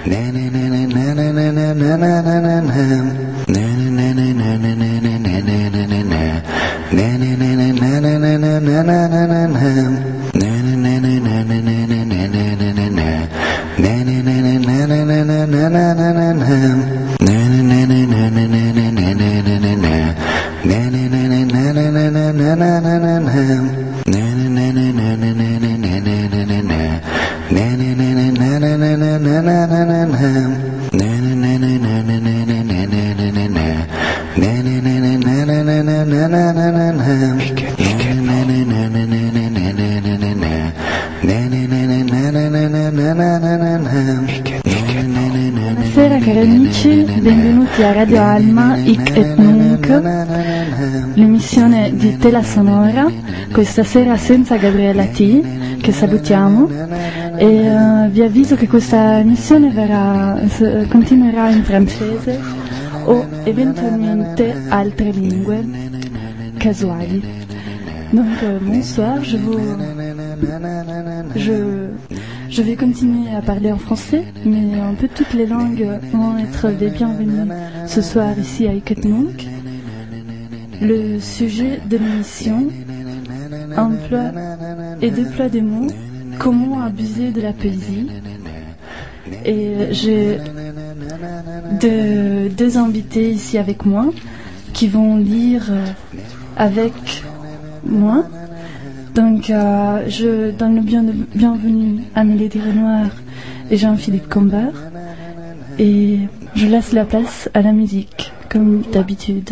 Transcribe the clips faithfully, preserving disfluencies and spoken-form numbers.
Buonasera cari amici, benvenuti a Radio Alma, Hic et Nunc, l'emissione di Tela Sonora, questa sera senza Gabriella T, che salutiamo, e uh, vi avviso che questa emissione verrà, s- continuerà in francese o eventualmente altre lingue casuali. Donc euh, bonsoir, je vous... Je... Je vais continuer à parler en français, mais un peu toutes les langues vont être les bienvenues ce soir ici à Hic et Nunc. Le sujet de l'émission, emploi et déploie des mots, comment abuser de la poésie. Et j'ai deux, deux invités ici avec moi qui vont lire avec moi. Donc, euh, je donne le bien, bienvenue à Mélodie Renoir et Jean-Philippe Combert. Et je laisse la place à la musique, comme d'habitude.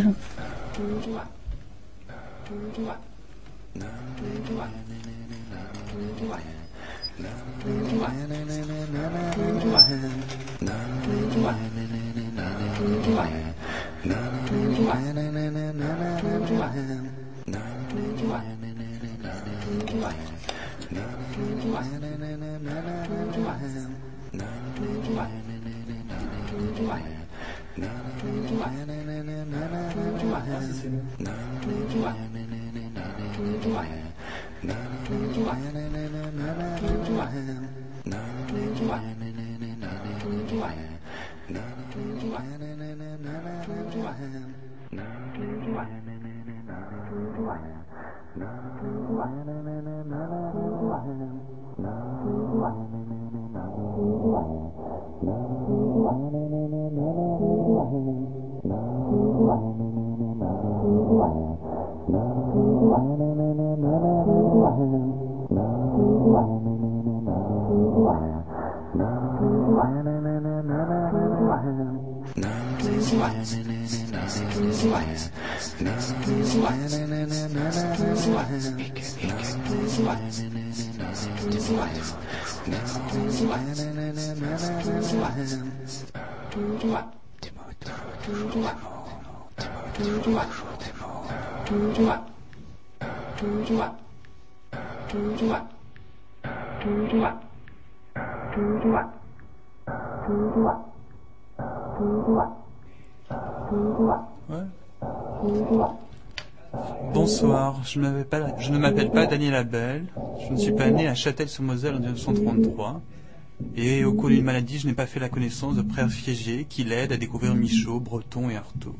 Bonsoir, je, pas, je ne m'appelle pas Daniel Abel, je ne suis pas né à Châtel-sur-Moselle en dix-neuf cent trente-trois, et au cours d'une maladie, je n'ai pas fait la connaissance de Frère Fiégé qui l'aide à découvrir Michaud, Breton et Artaud.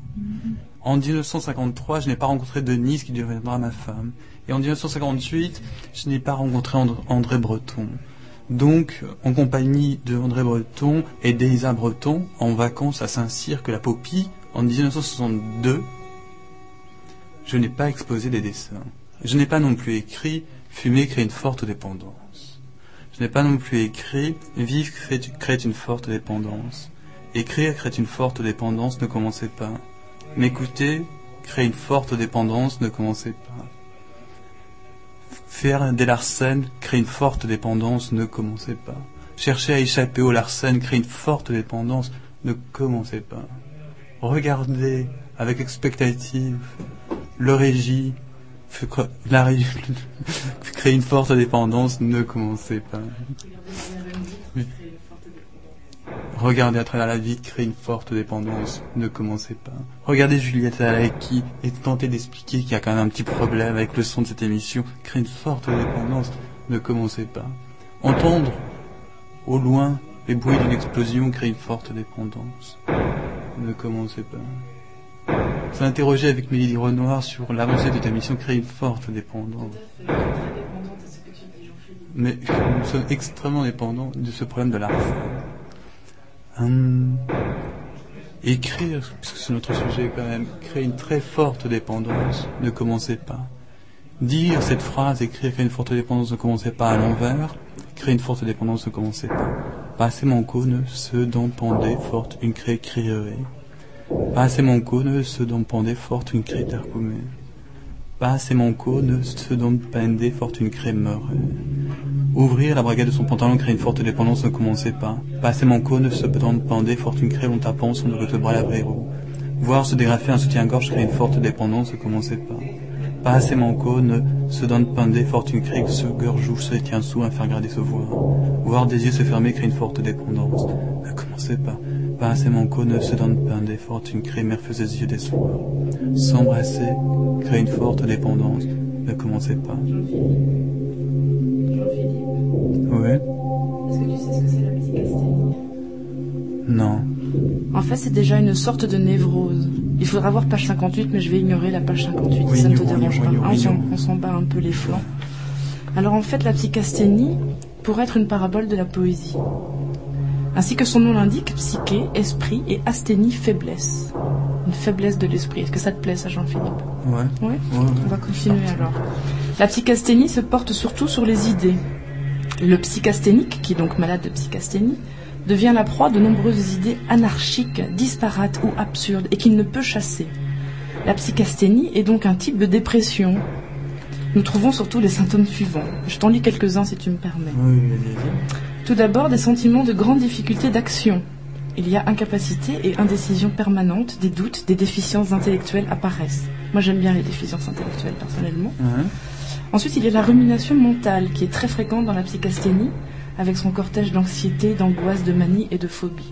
En dix-neuf cent cinquante-trois, je n'ai pas rencontré Denise qui deviendra ma femme, et en dix-neuf cent cinquante-huit, je n'ai pas rencontré And- André Breton. Donc, en compagnie de André Breton et d'Elisa Breton, en vacances à Saint-Cyr-que-la-Popie, en dix-neuf cent soixante-deux, je n'ai pas exposé des dessins. Je n'ai pas non plus écrit « Fumer crée une forte dépendance ». Je n'ai pas non plus écrit « Vivre crée, crée une forte dépendance ». Écrire crée une forte dépendance, ne commencez pas. M'écouter crée une forte dépendance, ne commencez pas. Faire des larcènes crée une forte dépendance, ne commencez pas. Chercher à échapper aux larcènes crée une forte dépendance, ne commencez pas. Regarder avec expectative le régie, la régie crée une forte dépendance, ne commencez pas. Regarder à travers la vie crée une forte dépendance, ne commencez pas. Regardez Juliette Alaki et tenter d'expliquer qu'il y a quand même un petit problème avec le son de cette émission, crée une forte dépendance, ne commencez pas. Entendre au loin Les bruits d'une explosion créent une forte dépendance. Ne commencez pas. S'interroger avec Mélodie Renoir sur l'avancée de ta mission crée une forte dépendance. Tout à fait, très dépendante à ce que tu dis, Jean-Philippe. Mais nous sommes extrêmement dépendants de ce problème de l'art. Hum, écrire, puisque c'est notre sujet quand même, crée une très forte dépendance. Ne commencez pas. Dire cette phrase, écrire crée une forte dépendance, ne commencez pas à l'envers. Créer une forte dépendance, ne commencez pas. Passez mon cône, ce dont pendait forte une crée crierait. Passez mon cône, ce dont pendait forte une crée tercoumée. Passez mon cône, ce dont pendait forte une crée meurait. Ouvrir la braguette de son pantalon crée une forte dépendance, ne commencez pas. Passez mon cône, ce dont pendait forte une crée long tapant son de bras lavrero. Voir se dégrafer un soutien-gorge crée une forte dépendance, ne commencez pas. Passez mon cône, ce dont pendait forte une crée ce gorgeou se tient sous à faire grader se voir. Voir des yeux se fermer crée une forte dépendance, ne commencez pas. Passez mon cône, ce dont pendait forte une crée mère faisait des yeux des soirs. S'embrasser crée une forte dépendance, ne commencez pas. Jean-Philippe, Oui? est-ce que tu sais ce que c'est la psychasthénie? Non. En fait, c'est déjà une sorte de névrose. Il faudra voir page cinquante-huit, mais je vais ignorer la page cinquante-huit, Oui, si ça ne te ignorons, dérange pas. ignorons, Ah, on s'en- ignorons. on s'en bat un peu les flancs. Alors en fait, la psychasthénie pourrait être une parabole de la poésie. Ainsi que son nom l'indique, psyché, esprit, et asthénie, faiblesse. Une faiblesse de l'esprit. Est-ce que ça te plaît, ça, Jean-Philippe? Ouais. Oui. Ouais, On ouais. va continuer alors. La psychasthénie se porte surtout sur les idées. Le psychasthénique, qui est donc malade de psychasthénie, devient la proie de nombreuses idées anarchiques, disparates ou absurdes, et qu'il ne peut chasser. La psychasthénie est donc un type de dépression. Nous trouvons surtout les symptômes suivants. Je t'en lis quelques-uns si tu me permets. Oui, vas-y. Tout d'abord, des sentiments de grande difficulté d'action. Il y a incapacité et indécision permanente, des doutes, des déficiences intellectuelles apparaissent. Moi, j'aime bien les déficiences intellectuelles, personnellement. Ouais. Ensuite, il y a la rumination mentale, qui est très fréquente dans la psychasthénie, avec son cortège d'anxiété, d'angoisse, de manie et de phobie.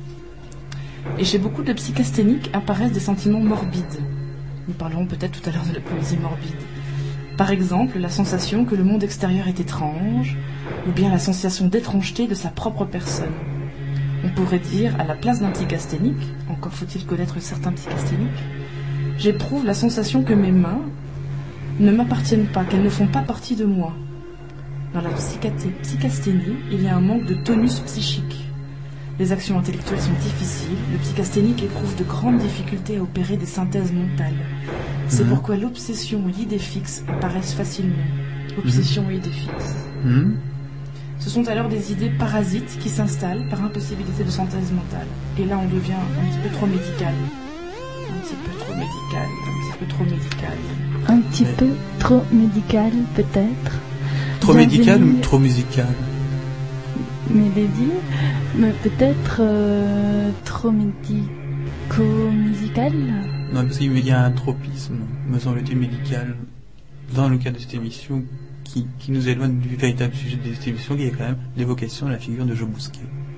Et chez beaucoup de psychasthéniques apparaissent des sentiments morbides. Nous parlerons peut-être tout à l'heure de la poésie morbide. Par exemple, la sensation que le monde extérieur est étrange, ou bien la sensation d'étrangeté de sa propre personne. On pourrait dire, à la place d'un psychasthénique, encore faut-il connaître certains psychasthéniques, j'éprouve la sensation que mes mains ne m'appartiennent pas, qu'elles ne font pas partie de moi. Dans la psychaté- psychasthénie, il y a un manque de tonus psychique. Les actions intellectuelles sont difficiles, le psychasthénique éprouve de grandes difficultés à opérer des synthèses mentales. C'est Mhm. pourquoi l'obsession et l'idée fixe apparaissent facilement. Obsession et idée fixe. Hum. Ce sont alors des idées parasites qui s'installent par impossibilité de synthèse mentale. Et là, on devient un petit peu trop médical. Un petit peu trop médical, un petit peu trop médical. Un petit peu trop médical, peut-être. Trop Vous avez médical lu ou trop musical? Mélodie, mais peut-être euh, trop médico-musical. Non, parce qu'il y a un tropisme, me semble-t-il, médical, dans le cadre de cette émission, qui, qui nous éloigne du véritable sujet de cette émission, qui est quand même l'évocation de la figure de Joe Bousquet,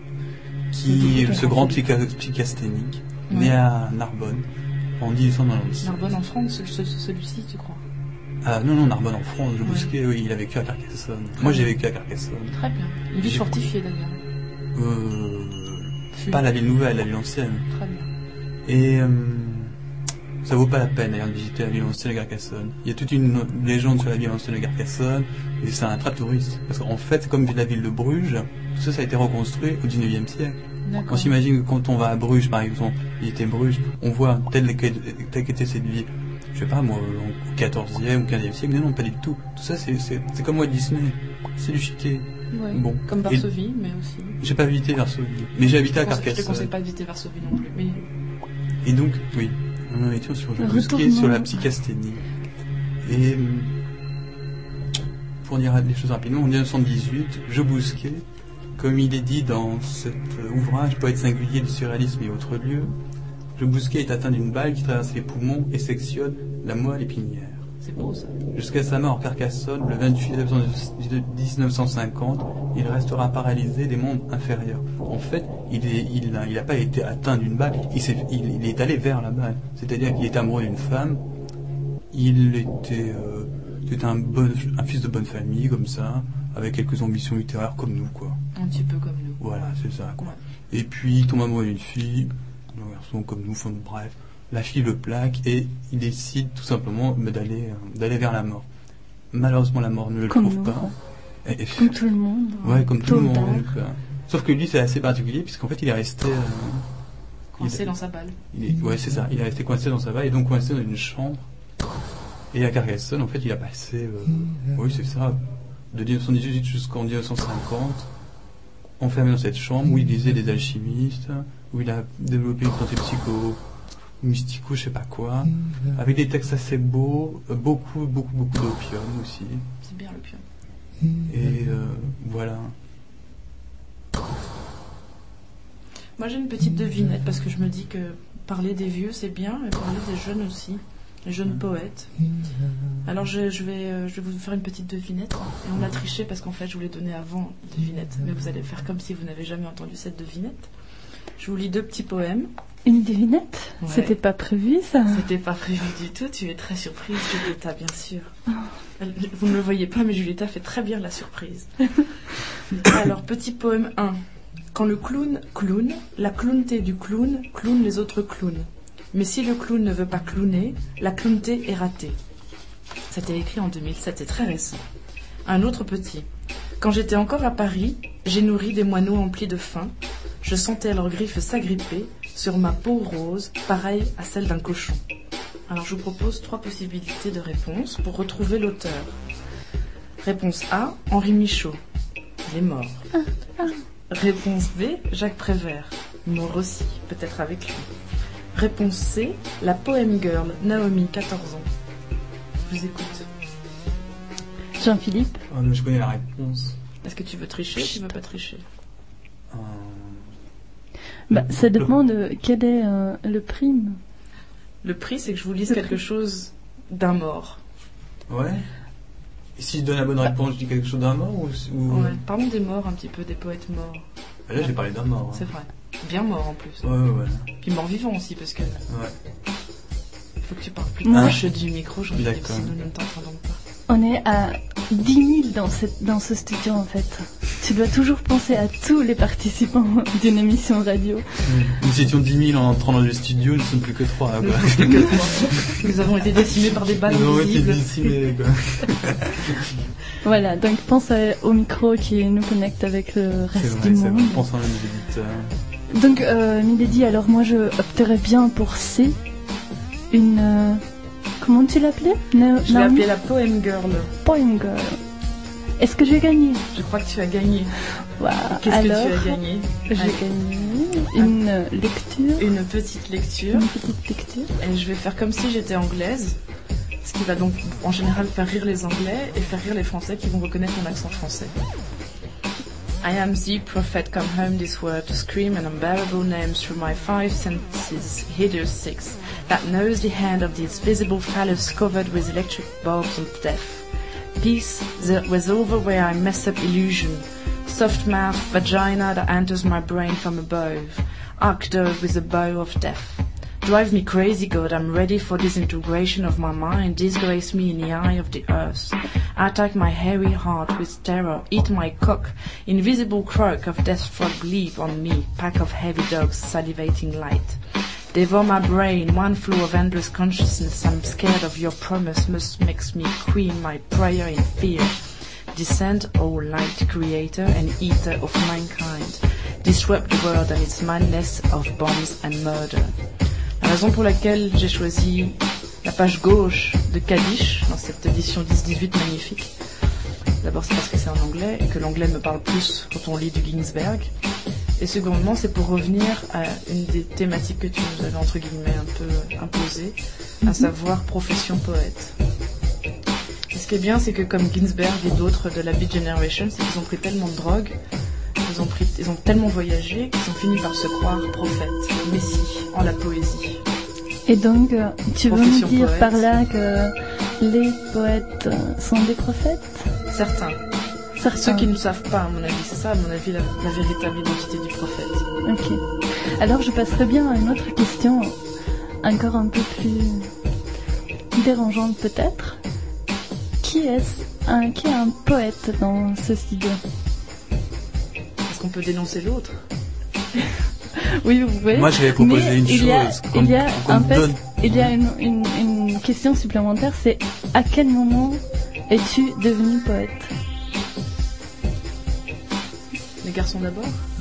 qui est ce grand psycha- psychasthénique, né à Narbonne, en dix-huit cent quatre-vingt-dix. Narbonne en France, ce- ce- celui-ci, tu crois? Ah non, non, Narbonne en France, Joe Ouais. Bousquet, oui, il a vécu à Carcassonne. Moi, j'ai vécu à Carcassonne. Très bien. Une ville J'ai- fortifiée d'ailleurs. Euh, Fut- pas la ville nouvelle, la ville ancienne. Très bien. Et euh, ça vaut pas la peine d'ailleurs de visiter la ville ancienne de Carcassonne. Il y a toute une légende sur la ville ancienne de Carcassonne, et c'est un attrape touriste. Parce qu'en fait, c'est comme la ville de Bruges, tout ça, ça a été reconstruit au dix-neuvième siècle. On D'accord. s'imagine que quand on va à Bruges, par exemple, visiter Bruges, on voit telle que- telle qu'était cette ville, je sais pas moi, au quatorzième ou quinzième siècle, non, non, pas du tout. Tout ça, c'est, c'est, c'est comme Walt Disney, c'est du chiquet. Ouais. Bon. Comme Et- Varsovie, mais aussi. J'ai pas visité Varsovie, mais j'ai habité à Je te conseille- je te conseille Carcassonne. pas de visiter Varsovie non plus. Mais Et donc, oui, on en était sur Joe Bousquet, Retournons. sur la psychasthénie. Et euh, pour dire les choses rapidement, en dix-neuf cent dix-huit, Joe Bousquet, comme il est dit dans cet ouvrage, Poète singulier du surréalisme et autres lieux, Joe Bousquet est atteint d'une balle qui traverse les poumons et sectionne la moelle épinière. c'est beau ça. Jusqu'à sa mort en Carcassonne, le vingt-huit décembre dix-neuf cent cinquante, il restera paralysé des membres inférieurs. En fait, il est, il n'a il a pas été atteint d'une balle, il, s'est, il, il est allé vers la balle. C'est-à-dire qu'il était amoureux d'une femme, il était, euh, c'était un, bon, un fils de bonne famille, comme ça, avec quelques ambitions littéraires comme nous, quoi. Un petit peu comme nous. Voilà, c'est ça, quoi. Ouais. Et puis, il tombe amoureux d'une fille, un garçon comme nous, enfin, bref. La fille le plaque et il décide tout simplement d'aller, euh, d'aller vers la mort. Malheureusement, la mort ne le comme trouve nous, pas. Et, et, comme tout le monde. Ouais, comme tout le Tôt ou monde. tard. Quoi. Sauf que lui, c'est assez particulier, puisqu'en fait, il est resté... Euh, Coincé il, dans sa balle. Il est, ouais, c'est ça. Il est resté coincé dans sa balle et donc coincé dans une chambre. Et à Carcassonne, en fait, il a passé... Euh, oui, c'est ça. De dix-neuf cent dix-huit jusqu'en dix-neuf cent cinquante, enfermé dans cette chambre où il lisait des alchimistes, où il a développé une pensée psycho... mystico, je sais pas quoi, avec des textes assez beaux, euh, beaucoup, beaucoup, beaucoup d'opium aussi. C'est bien l'opium. Et euh, voilà. Moi j'ai une petite devinette parce que je me dis que parler des vieux c'est bien, mais parler des jeunes aussi, les jeunes poètes. Alors je, je, vais, euh, je vais vous faire une petite devinette, et on l'a triché parce qu'en fait je vous l'ai donnée avant, devinette, mais vous allez faire comme si vous n'avez jamais entendu cette devinette. Je vous lis deux petits poèmes. Une devinette? Ouais. C'était pas prévu, ça? C'était pas prévu du tout, tu es très surprise, Julieta, bien sûr. Vous ne le voyez pas, mais Julieta fait très bien la surprise. Alors, petit poème un. Quand le clown clown, la clownté du clown clown les autres clowns. Mais si le clown ne veut pas clowner, la clownté est ratée. C'était écrit en deux mille sept, c'est très récent. Un autre petit. Quand j'étais encore à Paris, j'ai nourri des moineaux emplis de faim. Je sentais leurs griffes s'agripper sur ma peau rose, pareille à celle d'un cochon. Alors je vous propose trois possibilités de réponse pour retrouver l'auteur. Réponse A, Henri Michaud. Il est mort. Réponse B, Jacques Prévert. Mort aussi, peut-être avec lui. Réponse C, la poème girl, Naomi, quatorze ans. Je vous écoute. Jean-Philippe? Oh, mais je connais la réponse. Est-ce que tu veux tricher ou tu veux pas tricher? Euh... Bah, ça dépend de quel est euh, le prime. Le prix, c'est que je vous lise quelque chose d'un mort. Ouais. Et si je donne la bonne réponse, je dis quelque chose d'un mort ou, ou... Ouais. Parlons des morts un petit peu, des poètes morts. Là, j'ai parlé d'un mort. Hein. C'est vrai. Bien mort en plus. Ouais, ouais, ouais. Puis mort vivant aussi, parce que... Ouais. Faut que tu parles plus Moi, proche du micro, j'en ai D'accord. si nous ne t'entendons pas. On est à dix mille dans, cette, dans ce studio en fait. Tu dois toujours penser à tous les participants d'une émission radio. Mmh. Nous étions dix mille en entrant dans le studio, nous ne sommes plus que trois. Nous, plus que trois. Nous avons été décimés par des balles Nous avons été invisibles. décimés, quoi. Voilà, donc pense à, au micro qui nous connecte avec le reste C'est vrai, du c'est monde. vrai. Pensons à nos éditeurs. Donc, euh, Milady, alors moi je opterais bien pour C. Une. Euh, comment tu l'appelais? Na- Je l'ai Naomi appelée la poème girl. Poem Girl. Est-ce que j'ai gagné? Je crois que tu as gagné. Waouh. Qu'est-ce Alors, que tu as gagné? j'ai Allez. gagné une euh, lecture. Une petite lecture. Une petite lecture. Et je vais faire comme si j'étais anglaise. Ce qui va donc en général faire rire les Anglais et faire rire les Français qui vont reconnaître mon accent français. I am the prophet come home this world to scream an unbearable name through my five senses, hideous six, that knows the hand of this visible phallus covered with electric bulbs of death. Peace that was over where I mess up illusion, soft mouth vagina that enters my brain from above, arched over with a bow of death. Drive me crazy, God, I'm ready for disintegration of my mind, disgrace me in the eye of the earth. Attack my hairy heart with terror, eat my cock, invisible croak of death frog leap on me, pack of heavy dogs salivating light. Devour my brain, one flow of endless consciousness, I'm scared of your promise, must makes me queen my prayer in fear. Descend, O light creator and eater of mankind, disrupt the world and its madness of bombs and murder. La raison pour laquelle j'ai choisi la page gauche de Kaddish dans cette édition dix dix-huit magnifique, d'abord c'est parce que c'est en anglais et que l'anglais me parle plus quand on lit du Ginsberg, et secondement c'est pour revenir à une des thématiques que tu nous avais entre guillemets un peu imposées, à savoir profession poète. Et ce qui est bien, c'est que comme Ginsberg et d'autres de la Beat Generation, c'est qu'ils ont pris tellement de drogue, ils ont, pris, ils ont tellement voyagé qu'ils ont fini par se croire prophètes, messie, en la poésie. Et donc, euh, tu veux Profession me dire poète. par là que les poètes euh, sont des prophètes? Certains. Certains. Ceux qui ne le savent pas, à mon avis, c'est ça, à mon avis, la, la véritable identité du prophète. Ok. Alors, je passerai bien à une autre question, encore un peu plus dérangeante peut-être. Qui est-ce un, qui est un poète dans ce studio? Est-ce qu'on peut dénoncer l'autre? Oui, vous pouvez. Moi, je vais proposer Mais une il y a, chose. qu'on- il y a, qu'on en me fait, donne. il y a une, une, une question supplémentaire, c'est à quel moment es-tu devenu poète? Les garçons d'abord?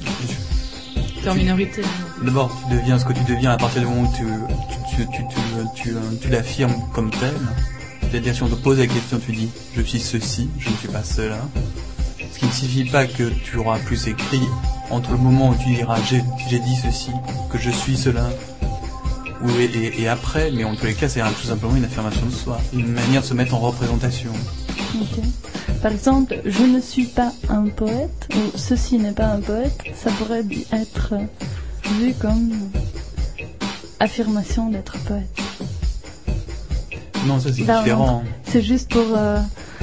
T'es en minorité. Hein. D'abord, tu deviens ce que tu deviens à partir du moment où tu, tu, tu, tu, tu, tu, tu l'affirmes comme tel. C'est-à-dire, si on te pose la question, tu dis « je suis ceci, je ne suis pas cela ». Ce qui ne signifie pas que tu auras plus écrit entre le moment où tu diras « j'ai, j'ai dit ceci, que je suis cela ». Ou et, et, et après, mais en tous les cas, c'est un, tout simplement une affirmation de soi, une manière de se mettre en représentation. Okay. Par exemple, je ne suis pas un poète, ou ceci n'est pas un poète, ça pourrait être vu comme affirmation d'être poète. Non, ça c'est Là, différent. C'est juste pour, euh,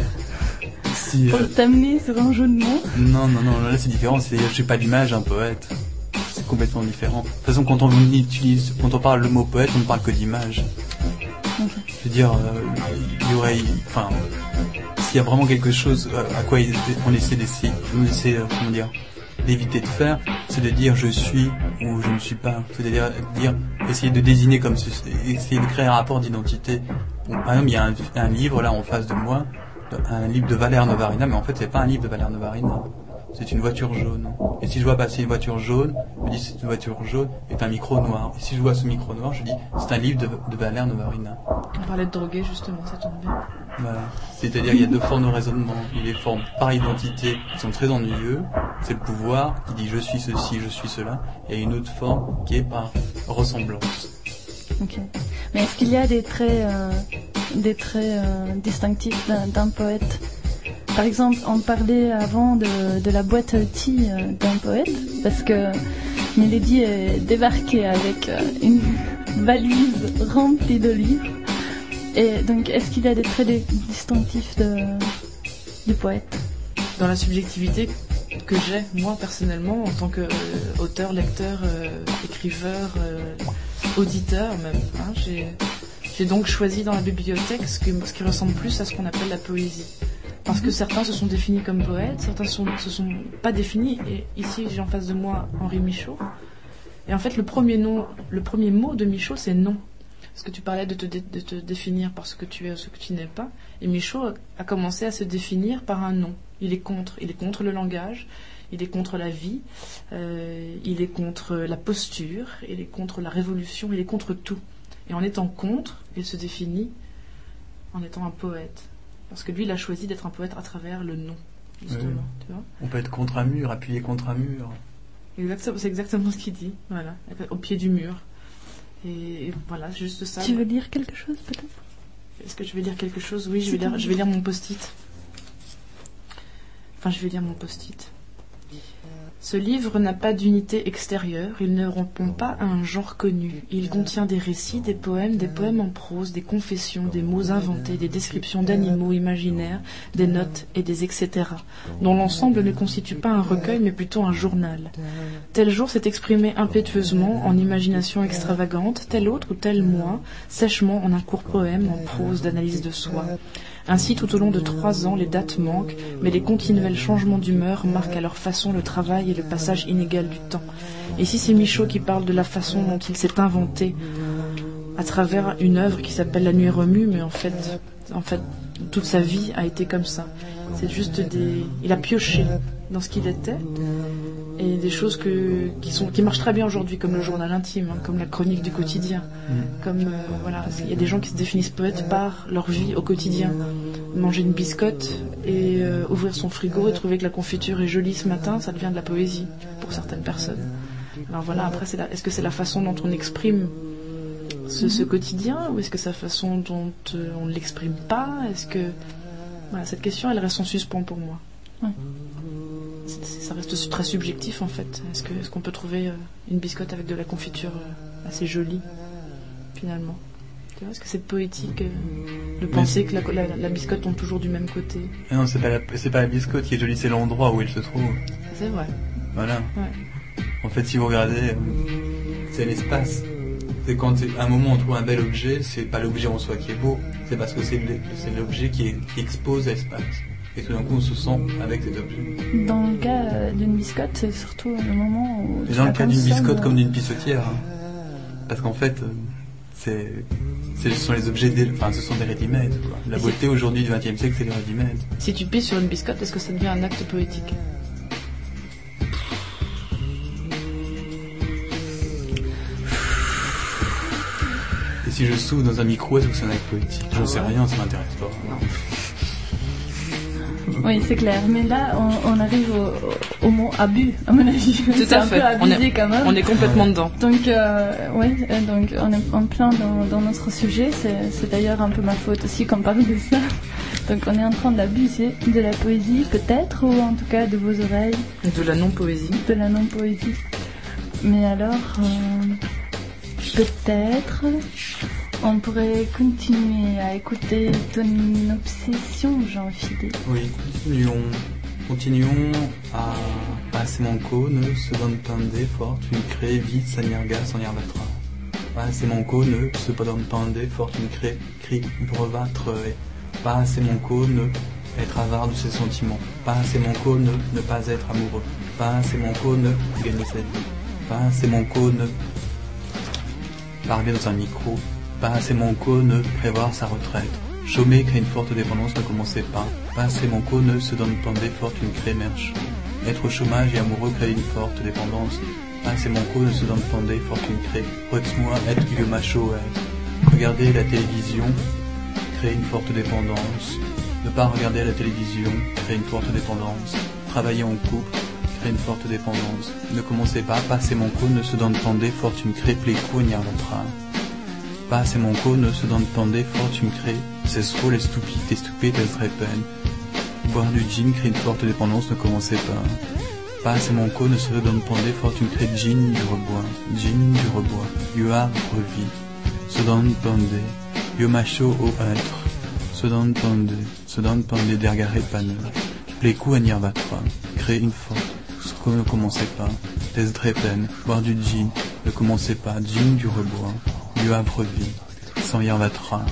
Si, pour euh, t'amener sur un jeu de mots. non, non, non, là c'est différent, c'est je suis pas l'image un poète. C'est complètement différent. De toute façon, quand on utilise, quand on parle le mot poète, on ne parle que d'image. Okay. Je veux dire, euh, il y aurait, enfin, s'il y a vraiment quelque chose à quoi on essaie d'essayer, on essaie, euh, comment dire, d'éviter de faire, c'est de dire je suis ou je ne suis pas. C'est-à-dire dire, essayer de désigner comme ceci, essayer de créer un rapport d'identité. Bon, par exemple, il y a un, un livre là en face de moi, un livre de Valère Novarina, mais en fait, c'est pas un livre de Valère Novarina. C'est une voiture jaune. Et si je vois passer une voiture jaune, je me dis c'est une voiture jaune et un micro noir. Et si je vois ce micro noir, je dis c'est un livre de, de Valère Novarina. On parlait de droguer justement, ça tombe bien. Voilà. C'est-à-dire il y a deux formes de raisonnement. Il y a des formes par identité qui sont très ennuyeuses. C'est le pouvoir qui dit je suis ceci, je suis cela. Et il y a une autre forme qui est par ressemblance. Ok. Mais est-ce qu'il y a des traits, euh, des traits euh, distinctifs d'un, d'un poète? Par exemple, on parlait avant de, de la boîte à outils euh, d'un poète, parce que Mélodie est débarquée avec euh, une valise remplie de livres. Et donc, est-ce qu'il y a des traits distinctifs de, du poète? Dans la subjectivité que j'ai, moi personnellement, en tant qu'auteur, lecteur, euh, écriveur, euh, auditeur même, hein, j'ai, j'ai donc choisi dans la bibliothèque ce qui, ce qui ressemble plus à ce qu'on appelle la poésie. Parce que certains se sont définis comme poètes, certains ne se sont pas définis. Et ici, j'ai en face de moi Henri Michaud. Et en fait, le premier, nom, le premier mot de Michaud, c'est non. Parce que tu parlais de te, dé, de te définir par ce que tu es ou ce que tu n'es pas. Et Michaud a commencé à se définir par un non. Il est contre, il est contre le langage, il est contre la vie, euh, il est contre la posture, il est contre la révolution, il est contre tout. Et en étant contre, il se définit en étant un poète. Parce que lui, il a choisi d'être un poète à travers le nom, justement. Oui. Tu vois, on peut être contre un mur, appuyé contre un mur. Exactement, c'est exactement ce qu'il dit, voilà, au pied du mur. Et, et voilà, juste ça. Tu veux dire quelque chose, peut-être? Est-ce que je vais lire quelque chose? Oui, je vais lire, je vais lire mon post-it. Enfin, je vais lire mon post-it. Ce livre n'a pas d'unité extérieure, il ne répond pas à un genre connu. Il contient des récits, des poèmes, des poèmes en prose, des confessions, des mots inventés, des descriptions d'animaux imaginaires, des notes et des et cetera, dont l'ensemble ne constitue pas un recueil mais plutôt un journal. Tel jour s'est exprimé impétueusement, en imagination extravagante, tel autre ou tel mois, sèchement en un court poème en prose d'analyse de soi. Ainsi, tout au long de trois ans, les dates manquent, mais les continuels changements d'humeur marquent à leur façon le travail et le passage inégal du temps. Et si c'est Michaud qui parle de la façon dont il s'est inventé à travers une œuvre qui s'appelle La Nuit remue, mais en fait, en fait, toute sa vie a été comme ça. C'est juste des... Il a pioché dans ce qu'il était, et des choses que, qui, sont, qui marchent très bien aujourd'hui, comme le journal intime, hein, comme la chronique du quotidien. Mmh. Comme, euh, voilà, il y a des gens qui se définissent poètes par leur vie au quotidien. Manger une biscotte et euh, ouvrir son frigo et trouver que la confiture est jolie ce matin, ça devient de la poésie pour certaines personnes. Alors voilà, après, c'est la, est-ce que c'est la façon dont on exprime ce, ce quotidien, ou est-ce que c'est la façon dont euh, on ne l'exprime pas? Est-ce que... Voilà, cette question, elle reste en suspens pour moi. Ouais. Ça reste très subjectif en fait. Est-ce, que, est-ce qu'on peut trouver euh, une biscotte avec de la confiture euh, assez jolie finalement? Tu vois, est-ce que c'est poétique euh, de penser que la, la, la biscotte tombe toujours du même côté? Non, c'est pas, la, c'est pas la biscotte qui est jolie, c'est l'endroit où elle se trouve. C'est vrai. Voilà. Ouais. En fait, si vous regardez, c'est l'espace. C'est quand à un moment on trouve un bel objet, c'est pas l'objet en soi qui est beau, c'est parce que c'est, le, c'est l'objet qui, est, qui expose l'espace. et tout d'un coup on se sent avec cet objet. Dans le cas euh, d'une biscotte, c'est surtout le moment où... Et dans le cas d'une biscotte euh... comme d'une pissotière, hein. Parce qu'en fait, euh, c'est, c'est, ce sont les objets, des, enfin ce sont des ready-made. Quoi. La et beauté si... aujourd'hui du vingtième siècle, c'est les ready-made. Si tu pisses sur une biscotte, est-ce que ça devient un acte poétique ? Et si je souffle dans un micro, est-ce que c'est un acte poétique ? J'en sais rien, ça m'intéresse pas. Non. Oui, c'est clair. Mais là, on, on arrive au, au, au mot abus, à mon avis. Tout c'est à un fait. peu abusé on est, quand même. On est complètement dedans. Donc, euh, oui, donc on est en plein dans, dans notre sujet. C'est, c'est d'ailleurs un peu ma faute aussi qu'on parle de ça. Donc, on est en train d'abuser de la poésie, peut-être, ou en tout cas de vos oreilles. De la non-poésie. De la non-poésie. Mais alors, euh, peut-être... on pourrait continuer à écouter ton obsession, Jean-Philippe. Oui, continuons. Continuons à passer mon cône, se donne pendé, fortune crée, vite, sanierga, saniervatra. Passer mon cône, se donne pendé, fortune crée, cri, brevâtre, passer mon cône, être avare de ses sentiments. Passer mon cône, ne pas être amoureux. Passer mon cône, gagner sa vie. Passer mon cône, parler dans un micro. Passer mon cône, prévoir sa retraite. Chômer, créer une forte dépendance, ne commencez pas. Passer mon cône, se donne pendé, fortune crée, merche. Être au chômage et amoureux, créer une forte dépendance. Passer mon cône, se donne pendé, fortune crée. Rex-moi, être vieux macho, être. Regarder la télévision, créer une forte dépendance. Ne pas regarder la télévision, créer une forte dépendance. Travailler en couple, créer une forte dépendance. Ne commencez pas. Passer mon cône, se donne pendé, fortune crée, pléco, n'y reviendra. Passer mon cône, se donne pendé, fortune crée, c'est trop les stupides, t'es stupide, t'es très peine. Boire du gin, crée une forte dépendance, ne commencez pas. Passer mon cône, se donne pendé, fortune crée, gin, du rebois, gin, du rebois, you are revi, se donne pendé, you macho au être, se donne pendé, se donne pendé, dergaré paneux, les coups à nirvatra, crée une forte, ce que ne commencez pas, t'es très peine, boire du gin, ne commencez pas, gin, du rebois. Du havre vie, sans Yarvatra,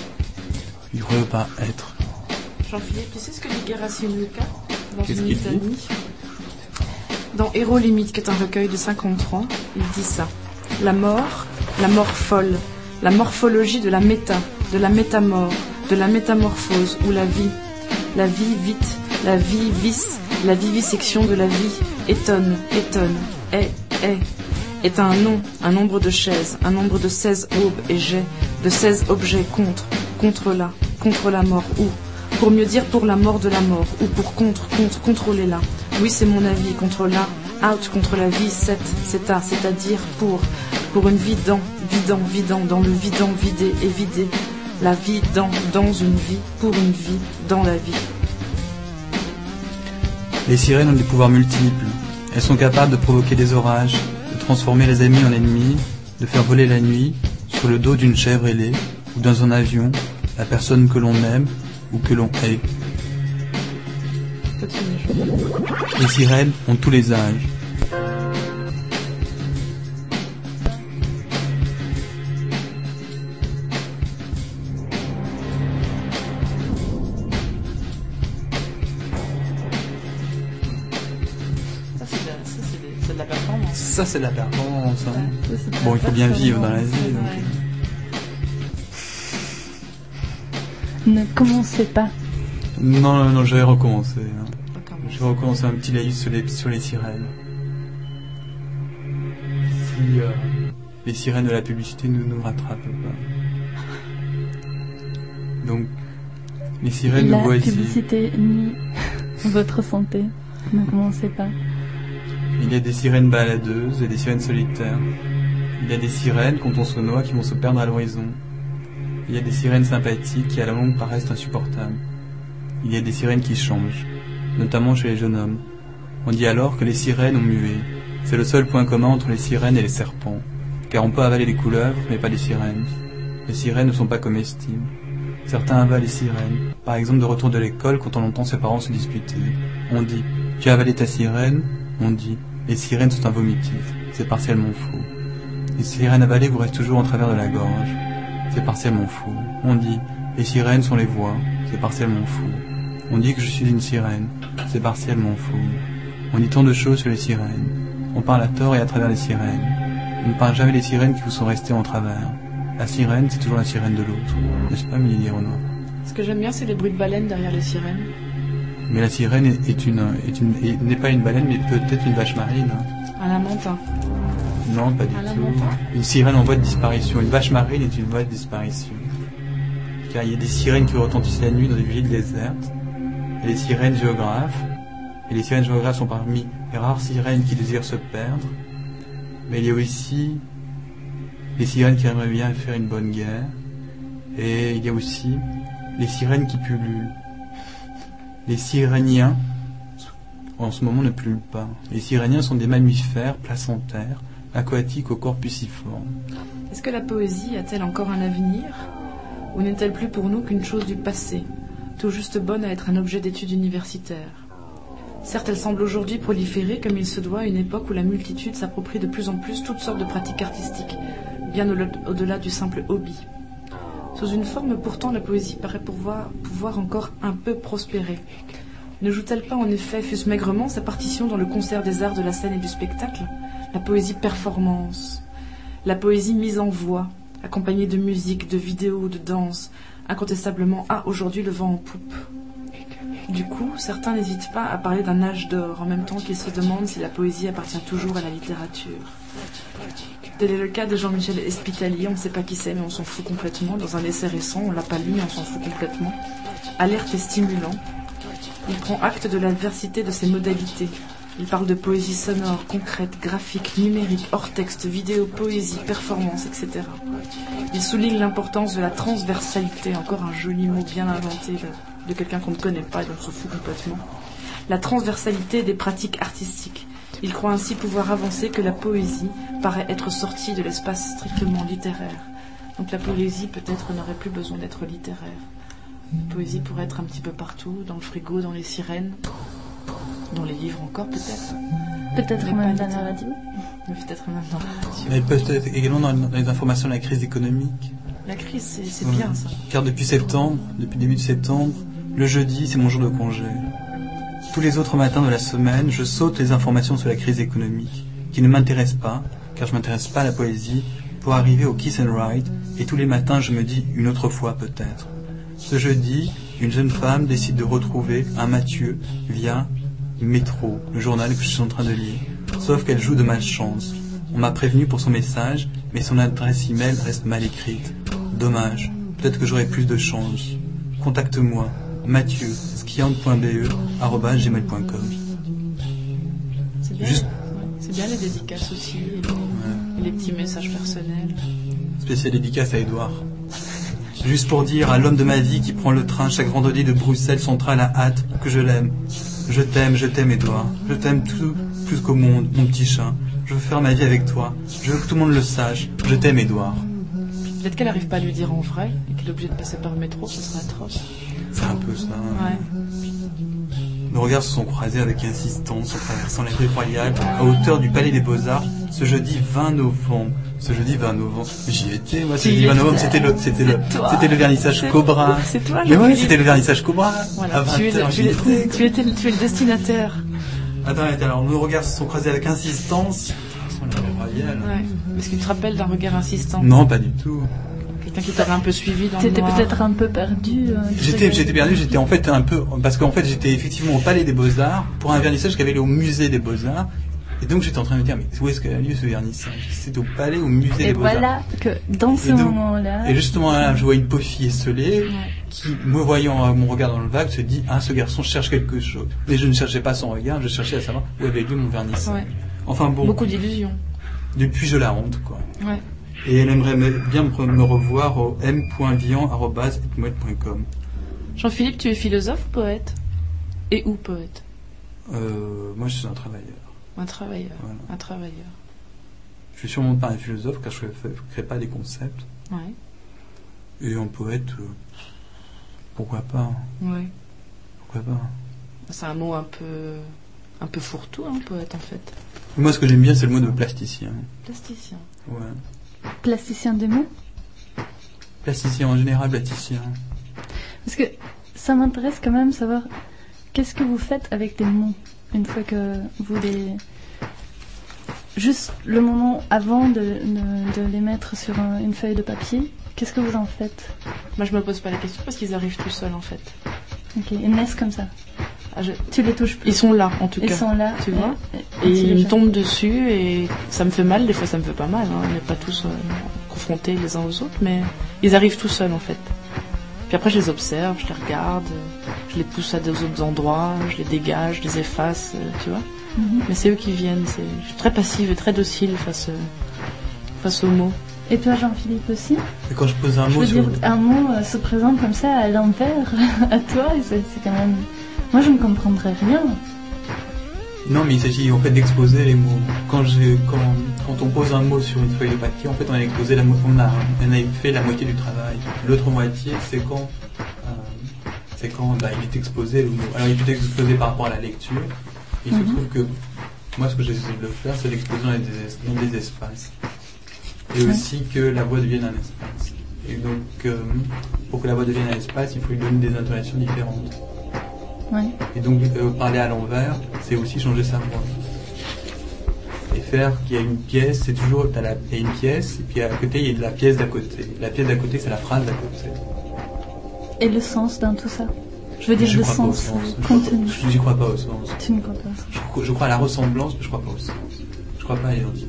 du repas être. Jean-Philippe, tu sais ce que dit Gerasim Lucas dans Qu'est-ce une qu'il litanie dit ? Dans Héros Limite, qui est un recueil de cinquante-trois, il dit ça. La mort, la mort folle, la morphologie de la méta, de la métamore, de la métamorphose, ou la vie. La vie vite, la vie vice, la vivisection de la vie, étonne, étonne, est, est. Est un nom, un nombre de chaises, un nombre de seize aubes et jets, de seize objets contre, contre la, contre la mort, ou, pour mieux dire pour la mort de la mort, ou pour contre, contre, contrôler la. Oui, c'est mon avis, contre la, out, contre la vie, c'est, c'est à, c'est-à-dire pour, pour une vie dans, vidant, vidant, dans le vidant, vidé et vidé. La vie dans, dans une vie, pour une vie, dans la vie. Les sirènes ont des pouvoirs multiples. Elles sont capables de provoquer des orages, de transformer les amis en ennemis, de faire voler la nuit, sur le dos d'une chèvre ailée, ou dans un avion, la personne que l'on aime ou que l'on hait. Les sirènes ont tous les âges. Ça, c'est de la performance. Hein. Ouais, de bon, il faut bien vivre dans la vie. Donc... Ne commencez pas. Non, non, non, je vais recommencer. Hein. Je vais recommencer un petit laïus sur les, sur les sirènes. Si euh, les sirènes de la publicité ne nous rattrapent pas. Donc, les sirènes la nous voient ici. La publicité nie votre santé. Ne commencez pas. Il y a des sirènes baladeuses et des sirènes solitaires. Il y a des sirènes, quand on se noie, qui vont se perdre à l'horizon. Il y a des sirènes sympathiques qui à la longue paraissent insupportables. Il y a des sirènes qui changent, notamment chez les jeunes hommes. On dit alors que les sirènes ont mué. C'est le seul point commun entre les sirènes et les serpents. Car on peut avaler les couleuvres, mais pas les sirènes. Les sirènes ne sont pas comestibles. Certains avalent les sirènes. Par exemple, de retour de l'école, quand on entend ses parents se disputer. On dit « Tu as avalé ta sirène ?» On dit « Les sirènes sont un vomitif. » C'est partiellement faux. Les sirènes avalées vous restent toujours en travers de la gorge. C'est partiellement faux. On dit « Les sirènes sont les voix. » C'est partiellement faux. On dit que je suis une sirène. C'est partiellement faux. On dit tant de choses sur les sirènes. On parle à tort et à travers les sirènes. On ne parle jamais des sirènes qui vous sont restées en travers. La sirène, c'est toujours la sirène de l'autre. N'est-ce pas, Milly Renoir? Ce que j'aime bien, c'est les bruits de baleines derrière les sirènes. Mais la sirène est, est une, est une, est, n'est pas une baleine, mais peut-être une vache marine. Un lamentin. Non, pas du Un tout. lamentin. Une sirène en voie de disparition. Une vache marine est une voie de disparition. Car il y a des sirènes qui retentissent la nuit dans des villes désertes. Il y a des sirènes géographes. Et les sirènes géographes sont parmi les rares sirènes qui désirent se perdre. Mais il y a aussi les sirènes qui aimeraient bien faire une bonne guerre. Et il y a aussi les sirènes qui pullulent. Les siréniens, en ce moment, ne pullulent pas. Les siréniens sont des mammifères placentaires, aquatiques au corps puciforme. Est-ce que la poésie a-t-elle encore un avenir? Ou n'est-elle plus pour nous qu'une chose du passé, tout juste bonne à être un objet d'étude universitaire? Certes, elle semble aujourd'hui proliférer comme il se doit à une époque où la multitude s'approprie de plus en plus toutes sortes de pratiques artistiques, bien au-delà du simple hobby. Sous une forme pourtant, la poésie paraît pouvoir, pouvoir encore un peu prospérer. Ne joue-t-elle pas en effet, fût-ce maigrement, sa partition dans le concert des arts de la scène et du spectacle? La poésie performance, la poésie mise en voix, accompagnée de musique, de vidéos, de danse, incontestablement a aujourd'hui le vent en poupe. Du coup, certains n'hésitent pas à parler d'un âge d'or, en même temps qu'ils se demandent si la poésie appartient toujours à la littérature. Tel est le cas de Jean-Michel Espitalier, on ne sait pas qui c'est, mais on s'en fout complètement. Dans un essai récent, on l'a pas lu, mais on s'en fout complètement. Alerte et stimulant. Il prend acte de l'adversité de ses modalités. Il parle de poésie sonore, concrète, graphique, numérique, hors texte, vidéo, poésie, performance, et cetera. Il souligne l'importance de la transversalité, encore un joli mot bien inventé de, de quelqu'un qu'on ne connaît pas et dont on se fout complètement. La transversalité des pratiques artistiques. Il croit ainsi pouvoir avancer que la poésie paraît être sortie de l'espace strictement littéraire. Donc la poésie peut-être n'aurait plus besoin d'être littéraire. La poésie pourrait être un petit peu partout, dans le frigo, dans les sirènes, dans les livres encore peut-être. Peut-être même dans la radio. Mais peut-être même dans la radio. Mais peut-être également dans, dans les informations de la crise économique. La crise, c'est, c'est Ouais. bien ça. Car depuis septembre, depuis début de septembre, le jeudi, c'est mon jour de congé. Tous les autres matins de la semaine, je saute les informations sur la crise économique, qui ne m'intéressent pas, car je ne m'intéresse pas à la poésie, pour arriver au Kiss and Ride, et tous les matins je me dis une autre fois peut-être. Ce jeudi, une jeune femme décide de retrouver un Mathieu via Métro, le journal que je suis en train de lire. Sauf qu'elle joue de malchance. On m'a prévenu pour son message, mais son adresse email reste mal écrite. Dommage, peut-être que j'aurai plus de chance. Contacte-moi, mathieu skiant point b e arobase gmail point com. C'est bien, Juste- ouais. C'est bien les dédicaces aussi, et les, et les petits messages personnels. Spécial dédicace à Édouard. Juste pour dire à l'homme de ma vie qui prend le train chaque vendredi de Bruxelles Centrale à hâte que je l'aime. Je t'aime, je t'aime Édouard. Je t'aime tout plus qu'au monde, mon petit chat. Je veux faire ma vie avec toi. Je veux que tout le monde le sache. Je t'aime Édouard. Peut-être qu'elle n'arrive pas à lui dire en vrai, et qu'elle est obligée de passer par le métro, ce serait atroce. C'est un peu ça. Ouais. Nos regards se sont croisés avec insistance en traversant les rues royales à hauteur du Palais des Beaux-Arts ce jeudi vingt novembre. Ce jeudi vingt novembre. J'y étais, moi, ce Tu y jeudi vingt novembre, étais. c'était le, c'était le, C'est toi. c'était le vernissage C'est- Cobra. c'est toi, Mais ouais, Jean-Philippe. c'était le vernissage Cobra. Voilà, À vingt tu es, heures, tu, j'y es, étais. tu, étais, tu es le destinataire. Attends, attends, alors nos regards se sont croisés avec insistance. Sur la rue royale. Ouais. Est-ce que tu te rappelles d'un regard insistant? Non, pas du tout. Quelqu'un qui t'avait un peu suivi dans le T'étais noir. peut-être un peu perdu. euh, tu J'étais, sais. j'étais perdu, j'étais en fait un peu, parce qu'en fait j'étais effectivement au Palais des Beaux-Arts pour un vernissage qui avait lieu au Musée des Beaux-Arts. Et donc j'étais en train de me dire, mais où est-ce qu'a lieu ce vernissage? C'est au Palais, au Musée Et des Beaux-Arts. voilà que dans ce Et donc- moment-là, Et justement là, je vois une pauvre fille esselée Ouais. qui, me voyant euh, mon regard dans le vague, se dit, ah, ce garçon cherche quelque chose. Mais je ne cherchais pas son regard, je cherchais à savoir où avait lieu mon vernissage. Ouais. Enfin bon, Beaucoup d'illusions. depuis je la honte, quoi. Ouais. Et elle aimerait me- bien me me revoir au m point vian arobase hotmail point com. Jean-Philippe, tu es philosophe ou poète? Et ou poète? Euh, moi je suis un travailleur. Un travailleur. Voilà. Un travailleur. Je suis sûrement pas un philosophe car je ne crée pas des concepts. Ouais. Et en poète, euh, pourquoi pas Ouais. Pourquoi pas C'est un mot un peu, un peu fourre-tout, hein, poète en fait. Moi ce que j'aime bien c'est le mot de plasticien. Plasticien. Ouais. plasticien des mots. Plasticien en général, plasticien. Parce que ça m'intéresse quand même savoir qu'est-ce que vous faites avec les mots une fois que vous les... Juste le moment avant de, de, de les mettre sur un, une feuille de papier, qu'est-ce que vous en faites? Moi, je me pose pas la question parce qu'ils arrivent tout seuls en fait. Ok, ils naissent comme ça. Ah, je... Tu les touches plus. Ils sont là en tout ils cas. Ils sont là. Tu vois. Et, et, et ils me tombent dessus et ça me fait mal. Des fois, ça me fait pas mal. Hein. On n'est pas tous euh, confrontés les uns aux autres, mais ils arrivent tout seuls en fait. Puis après, je les observe, je les regarde, je les pousse à des autres endroits, je les dégage, je les efface, euh, tu vois. Mm-hmm. Mais c'est eux qui viennent. C'est... Je suis très passive et très docile face, euh, face aux mots. Et toi, Jean-Philippe aussi? Et quand je pose un je mot veux sur... dire, un mot euh, se présente comme ça à l'envers à toi, et c'est, c'est quand même... Moi, je ne comprendrais rien. Non, mais il s'agit en fait d'exposer les mots. Quand, je, quand, quand on pose un mot sur une feuille de papier, en fait, on a exposé la mo- on a, on a fait la moitié du travail. L'autre moitié, c'est quand, euh, c'est quand bah, il est exposé le mot. Alors, il est exposé par rapport à la lecture. Il mm-hmm. se trouve que moi, ce que j'essaie de faire, c'est l'exposer dans des, dans des espaces. Et ouais. aussi que la voix devienne un espace. Et donc, euh, pour que la voix devienne un espace, il faut lui donner des intonations différentes. Ouais. Et donc, euh, parler à l'envers, c'est aussi changer sa voix. Et faire qu'il y a une pièce, c'est toujours, t'as la, il y a une pièce, et puis à côté, il y a de la pièce d'à côté. La pièce d'à côté, c'est la phrase d'à côté. Et le sens dans tout ça? Je veux dire, je le sens, sens. contenu. Je n'y crois pas au sens. Tu ne crois pas au sens. Je, je crois à la ressemblance, mais je ne crois pas au sens. Je ne crois pas à l'identité.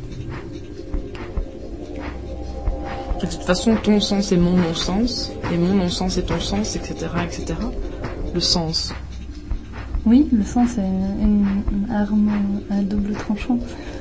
De toute façon, ton sens est mon non-sens, et mon non-sens est ton sens, et cetera, et cetera. Le sens. Oui, le sens est une, une arme à double tranchant.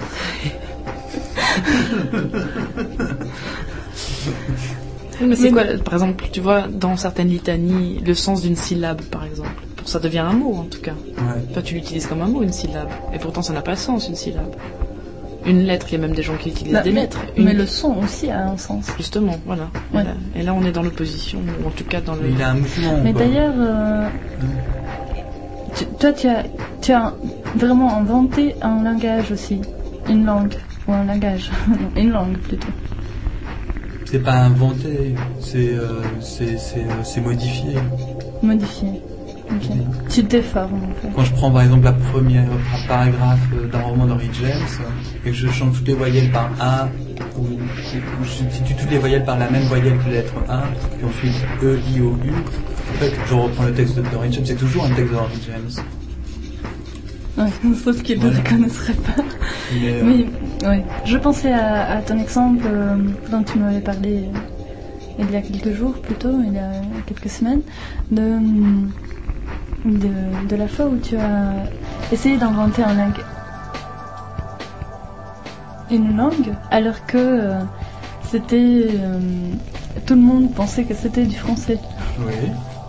Mais c'est quoi, par exemple, tu vois, dans certaines litanies, le sens d'une syllabe, par exemple. Pour ça devient un mot, en tout cas. Ouais. Toi, tu l'utilises comme un mot, une syllabe. Et pourtant, ça n'a pas de sens, une syllabe. Une lettre, il y a même des gens qui utilisent bah, des mais, lettres. Une... Mais le son aussi a un sens. Justement, voilà. Ouais. Et, là, et là, on est dans l'opposition, ou en tout cas dans le... Mais il a un mouvement. Mais quoi. d'ailleurs, euh, tu, toi, tu as, tu as vraiment inventé un langage aussi. Une langue. Ou un langage. Une langue, plutôt. C'est pas inventé, c'est, euh, c'est, c'est, euh, c'est modifié. Modifié. Ok. Mmh. Tu déformes en fait. Quand je prends par exemple la première paragraphe d'un roman d'Henry James et que je change toutes les voyelles par un, ou, ou, ou je substitue toutes les voyelles par la même voyelle que la lettre un, puis ensuite E, I, O, U, en fait je reprends le texte d'Henry James, c'est toujours un texte d'Henry James. Ouais, sauf qu'il ne voilà. le connaisserait pas. Mais, euh... oui, oui. Je pensais à, à ton exemple euh, dont tu m'avais parlé euh, il y a quelques jours, plutôt, il y a quelques semaines, de, de, de la fois où tu as essayé d'inventer un langue, une langue, alors que euh, c'était... Euh, tout le monde pensait que c'était du français. Oui.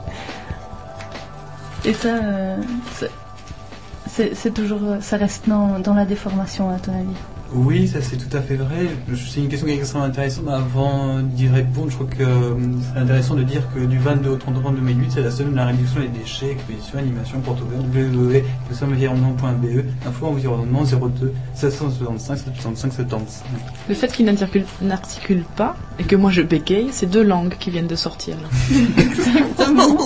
Et ça... Euh, C'est, c'est toujours, ça reste dans, dans la déformation, à ton avis? Oui, ça c'est tout à fait vrai. C'est une question qui est extrêmement intéressante. Avant d'y répondre, je crois que c'est intéressant de dire que du vingt-deux au trente-trois deux mille huit, c'est la semaine de la réduction des déchets, exposition, animation, porte-ouvert, w w w point nous sommes environnement point b e, info environnement zéro deux sept cent soixante-cinq soixante-cinq soixante-cinq. Le fait qu'il n'articule, n'articule pas, et que moi je bégaye, c'est deux langues qui viennent de sortir là. Exactement.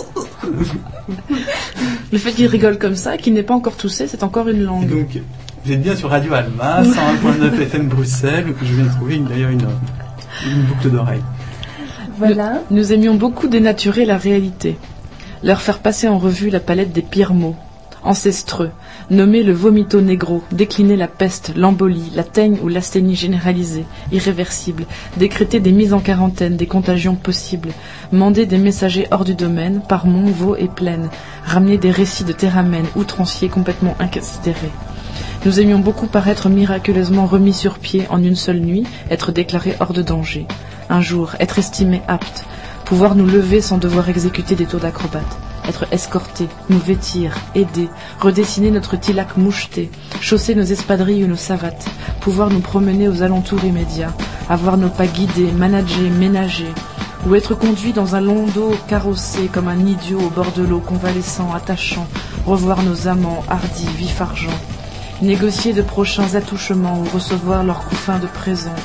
Le fait qu'il rigole comme ça, qu'il n'ait pas encore toussé, c'est encore une langue. Et donc, vous êtes bien sur Radio Alma, cent un virgule neuf F M Bruxelles, où je viens de trouver une, d'ailleurs une, une boucle d'oreille. Voilà. Nous, nous aimions beaucoup dénaturer la réalité, leur faire passer en revue la palette des pires mots, ancestreux, nommer le vomito négro, décliner la peste, l'embolie, la teigne ou l'asthénie généralisée, irréversible, décréter des mises en quarantaine, des contagions possibles, mander des messagers hors du domaine, par monts, vaux et plaines, ramener des récits de terramènes, outranciers complètement inconsidérés. Nous aimions beaucoup paraître miraculeusement remis sur pied en une seule nuit, être déclarés hors de danger. Un jour, être estimés aptes, pouvoir nous lever sans devoir exécuter des tours d'acrobates, être escortés, nous vêtir, aider, redessiner notre tilac moucheté, chausser nos espadrilles ou nos savates, pouvoir nous promener aux alentours immédiats, avoir nos pas guidés, managés, ménagés, ou être conduits dans un long dos carrossé comme un idiot au bord de l'eau, convalescent, attachant, revoir nos amants, hardis, vif argent, négocier de prochains attouchements ou recevoir leurs couffins de présents,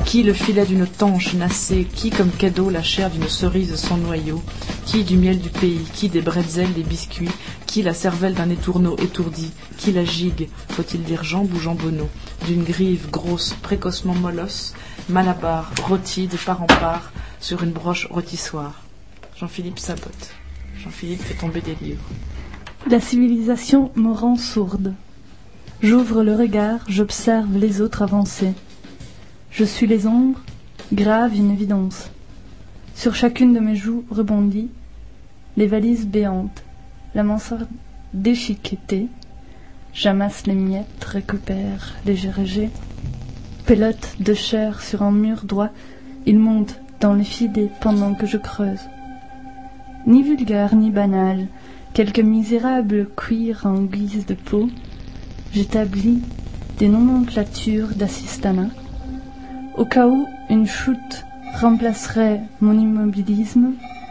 Qui le filet d'une tanche nassée? Qui comme cadeau la chair d'une cerise sans noyau? Qui du miel du pays? Qui des bretzels, des biscuits? Qui la cervelle d'un étourneau étourdi? Qui la gigue, faut-il dire jambe ou jambonneau, d'une grive grosse, précocement molosse, malabar, rôtie de part en part, sur une broche rôtissoire? Jean-Philippe sabote. Jean-Philippe fait tomber des livres. La civilisation me rend sourde. J'ouvre le regard, j'observe les autres avancer. Je suis les ombres, grave une évidence. Sur chacune de mes joues rebondit, les valises béantes, la mansarde déchiquetée. J'amasse les miettes, récupère les gérégés. Pelote de chair sur un mur droit, il monte dans les filets pendant que je creuse. Ni vulgaire ni banal, quelques misérables cuirs en guise de peau, j'établis des nomenclatures d'assistanat. Au cas où une chute remplacerait mon immobilisme,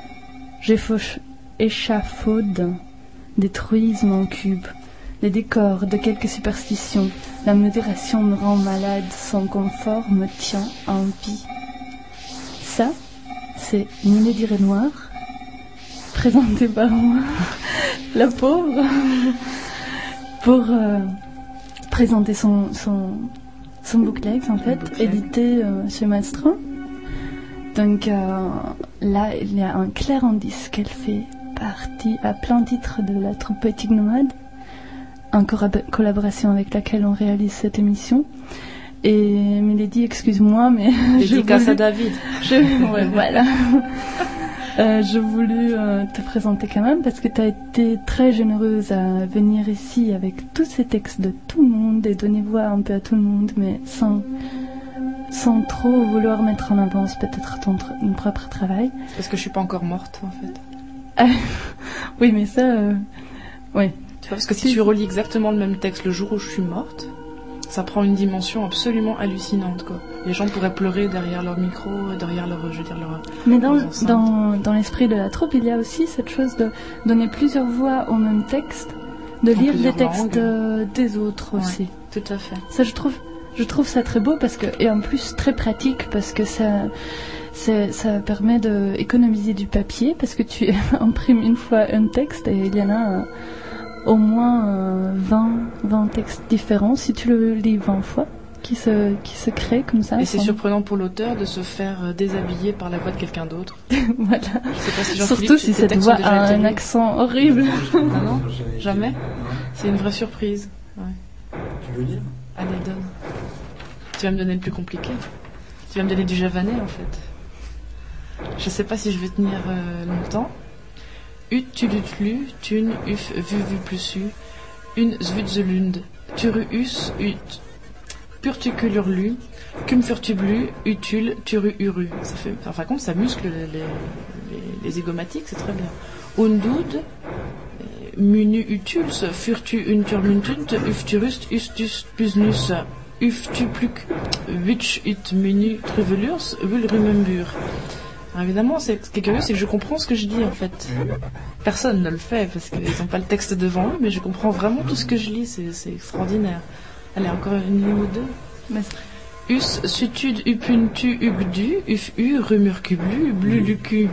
j'échafaude des truismes en cube, les décors de quelques superstitions. La modération me rend malade, son confort me tient en vie. Ça, c'est Milady Renoir, présentée par moi, la pauvre, pour euh, présenter son... son Son booklegs, en fait, édité euh, chez Maestro. Donc euh, là, il y a un clair indice qu'elle fait partie à plein titre de la troupe Poétique Nomade, en corab- collaboration avec laquelle on réalise cette émission. Et Milady, excuse-moi, mais... Dédicace à David. Je... Ouais, voilà. Euh, je voulais euh, te présenter quand même parce que tu as été très généreuse à venir ici avec tous ces textes de tout le monde et donner voix un peu à tout le monde, mais sans, sans trop vouloir mettre en avance peut-être ton ton propre travail. C'est parce que je suis pas encore morte en fait. Euh, oui, mais ça, euh, ouais. Tu vois, parce que si tu relis exactement le même texte le jour où je suis morte, ça prend une dimension absolument hallucinante, quoi. Les gens pourraient pleurer derrière leur micro, derrière leur, je veux dire, leur... Mais dans, dans, dans l'esprit de la troupe, il y a aussi cette chose de donner plusieurs voix au même texte, de en lire des textes langues. des autres aussi. Ouais, tout à fait. Ça, je trouve, je trouve ça très beau parce que, et en plus très pratique parce que ça, ça, ça permet d'économiser du papier parce que tu imprimes une fois un texte et il y en a euh, au moins euh, vingt, vingt textes différents si tu le lis vingt fois. Qui se, qui se crée comme ça. Et c'est surprenant pour l'auteur de se faire déshabiller par la voix de quelqu'un d'autre. Voilà. Je sais pas si surtout si cette voix a un accent horrible. Non, non, jamais. C'est une vraie surprise. Ouais. Tu veux lire? Allez, donne. Tu vas me donner le plus compliqué. Tu vas me donner du javanais, en fait. Je sais pas si je vais tenir euh, longtemps. Ut, tu lut, lu, tune, uf, vu, vu, plus u, une, zvutzelund, turu, us, ut. Purticulurlu, cum furtublu, utule, turu, uru. Ça fait, enfin, comme ça muscle les, les, les zygomatiques, c'est très bien. Undud, munu utuls, furtu unturmuntunt, ufturust, ustus, pusnus, uftupluk, vich ut munu truvelurs, vulrumembur. Alors évidemment, c'est, ce qui est curieux, c'est que je comprends ce que je dis en fait. Personne ne le fait parce qu'ils n'ont pas le texte devant eux, mais je comprends vraiment tout ce que je lis, c'est, c'est extraordinaire. Allez, encore une ligne ou deux. Mais... Us, sutud, upuntu, ugdu, uf, u, rumurcublu, blulucu.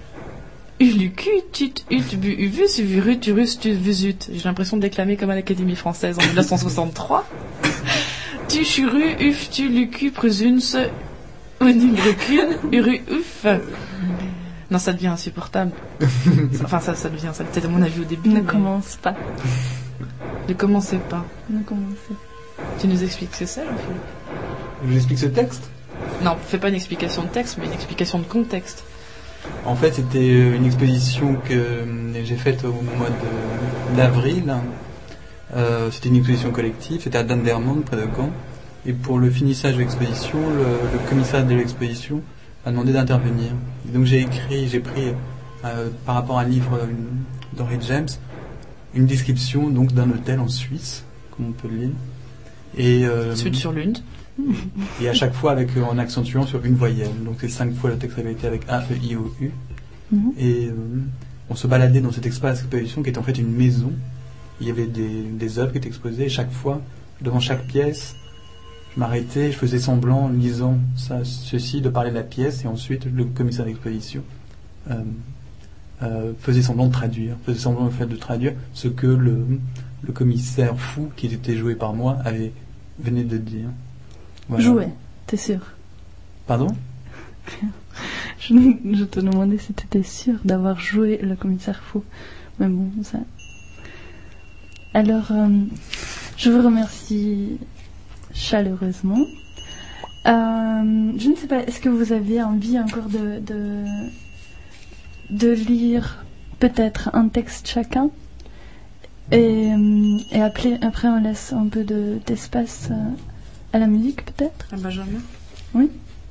Ulucu, tut, ut, bu, uvus, vurut, urus, tu, vusut. J'ai l'impression de déclamer comme à l'Académie française en dix-neuf cent soixante-trois. Tu, churu, uf, tu, lucu, prusuns, unibrecune, uru, uf. Non, ça devient insupportable. Enfin, ça, ça devient, ça peut-être à mon avis au début. Ne mais... commence pas. Ne commencez pas. Ne commencez. Tu nous expliques ce que c'est, Jean-Philippe? Je vous explique ce texte? Non, fais pas une explication de texte, mais une explication de contexte. En fait, c'était une exposition que j'ai faite au mois de, d'avril. Euh, c'était une exposition collective, c'était à Dendermonde, près de Caen. Et pour le finissage de l'exposition, le, le commissaire de l'exposition m'a demandé d'intervenir. Et donc j'ai écrit, j'ai pris, euh, par rapport à un livre d'Henry James, une description donc d'un hôtel en Suisse, comme on peut le lire. Et, euh, Sud sur Lund. Et à chaque fois avec, euh, en accentuant sur une voyelle. Donc c'est cinq fois le texte avait été avec A, E, I, O, U. Mm-hmm. Et euh, on se baladait dans cet espace d'exposition qui était en fait une maison. Il y avait des, des œuvres qui étaient exposées et chaque fois, devant chaque pièce, je m'arrêtais, je faisais semblant en lisant ça, ceci, de parler de la pièce, et ensuite le commissaire d'exposition euh, euh, faisait semblant de traduire, faisait semblant le fait de traduire ce que le, le commissaire fou, qui était joué par moi, avait venait de dire. Voilà. Jouer, t'es sûr? Pardon? je, je te demandais si t'étais sûr d'avoir joué le commissaire fou. Mais bon, ça... Alors, euh, je vous remercie chaleureusement. Euh, je ne sais pas, est-ce que vous avez envie encore de, de, de lire peut-être un texte chacun? Et, et après, après, on laisse un peu de, d'espace euh, à la musique, peut-être? À Benjamin? Oui.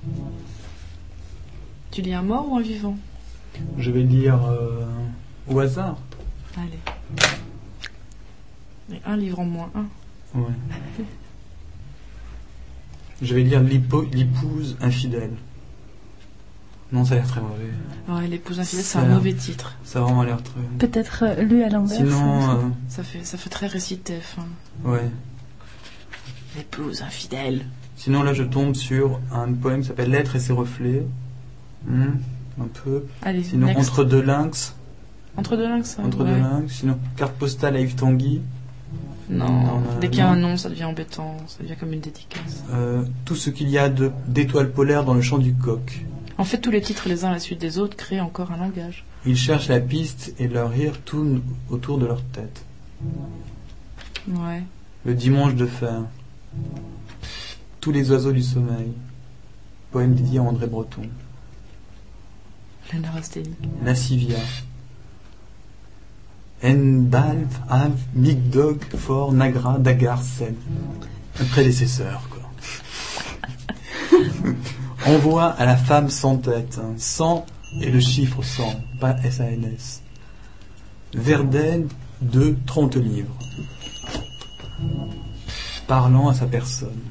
Tu lis un mort ou un vivant? Je vais lire euh, au hasard. Allez. Et un livre en moins un. Ouais. Je vais lire l'épouse infidèle. Non, ça a l'air très mauvais. Ouais, l'épouse infidèle, c'est un mauvais titre. Ça a vraiment l'air très... Peut-être euh, lu à l'envers. Sinon... Euh... Ça, fait, ça fait très récitef. Hein. Ouais. L'épouse infidèle. Sinon, là, je tombe sur un poème qui s'appelle L'être et ses reflets. Mmh, un peu. Allez, sinon, next. Entre deux lynx. Entre deux lynx, ça. Entre ouais. deux lynx. Sinon, Carte postale à Yves Tanguy. Non, non, non, dès qu'il y a un nom, ça devient embêtant, ça devient comme une dédicace. Euh, tout ce qu'il y a de, d'étoiles polaires dans le champ du coq. En fait, tous les titres les uns à la suite des autres créent encore un langage. Ils cherchent la piste et leur rire tourne autour de leur tête. Ouais. Le dimanche de fer. Tous les oiseaux du sommeil. Poème dédié à André Breton. La neurasthénie. Lascivia. Endalf, Av, Migdog, For, Nagra, Dagar, Sen. Un prédécesseur, quoi. Envoie à la femme sans tête. Hein. cent et le chiffre cent, pas S A N S. Verden de trente livres. Parlant à sa personne.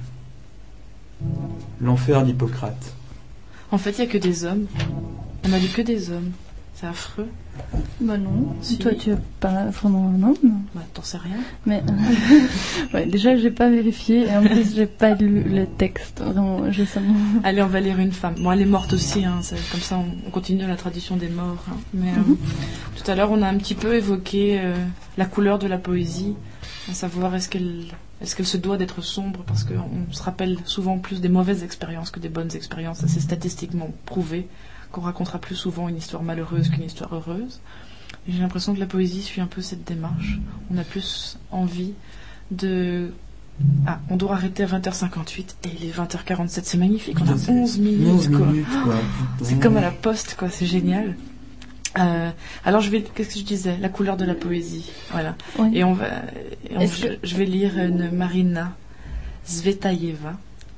L'enfer d'Hippocrate. En fait, il n'y a que des hommes. On a lu que des hommes. C'est affreux. Bah non. Si. Toi, tu es pas vraiment un homme. Bah, t'en sais rien. Mais euh, ouais, déjà, j'ai pas vérifié et en plus, j'ai pas lu le texte. Vraiment, je sais. Allez, on va lire une femme. Bon, elle est morte aussi. Hein, c'est, comme ça, on, on continue la tradition des morts. Hein. Mais euh, mm-hmm. tout à l'heure, on a un petit peu évoqué euh, la couleur de la poésie, à savoir est-ce qu'elle, est-ce qu'elle se doit d'être sombre, parce qu'on se rappelle souvent plus des mauvaises expériences que des bonnes expériences. Ça, c'est statistiquement prouvé. Qu'on racontera plus souvent une histoire malheureuse qu'une histoire heureuse. Et j'ai l'impression que la poésie suit un peu cette démarche. On a plus envie de... Ah, on doit arrêter à vingt heures cinquante-huit et il est vingt heures quarante-sept, c'est magnifique, on a onze minutes, onze quoi. minutes, quoi. C'est comme à la poste, quoi, c'est génial. Euh, alors je vais, qu'est-ce que je disais? La couleur de la poésie, voilà. Oui. Et on va, et on, je, que... je vais lire une Marina Zvetaeva.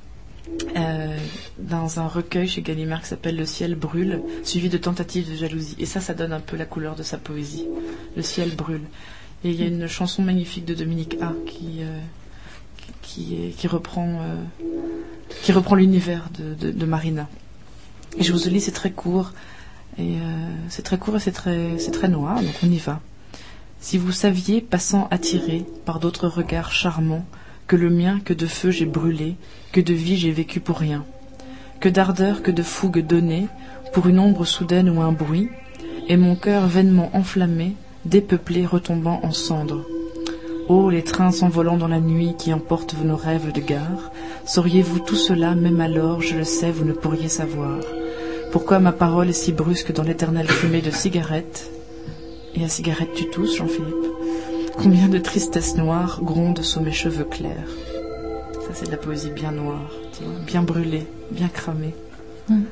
Euh, dans un recueil chez Gallimard qui s'appelle Le ciel brûle, suivi de tentatives de jalousie. Et ça, ça donne un peu la couleur de sa poésie. Le ciel brûle. Et il y a une chanson magnifique de Dominique A qui euh, qui, qui, est, qui reprend euh, qui reprend l'univers de, de, de Marina. Et je vous le lis, c'est très court. Et euh, c'est très court et c'est très c'est très noir. Donc on y va. Si vous saviez, passant attiré par d'autres regards charmants, que le mien, que de feu j'ai brûlé, que de vie j'ai vécu pour rien, que d'ardeur, que de fougue donnée, pour une ombre soudaine ou un bruit, et mon cœur vainement enflammé, dépeuplé, retombant en cendres. Oh, les trains s'envolant dans la nuit qui emportent nos rêves de gare, sauriez-vous tout cela, même alors, je le sais, vous ne pourriez savoir. Pourquoi ma parole est si brusque dans l'éternelle fumée de cigarette? Et la cigarette tu tousses, Jean-Philippe? Combien de tristesse noire gronde sous mes cheveux clairs. Ça, c'est de la poésie bien noire, tu vois, bien brûlée, bien cramée. Mm.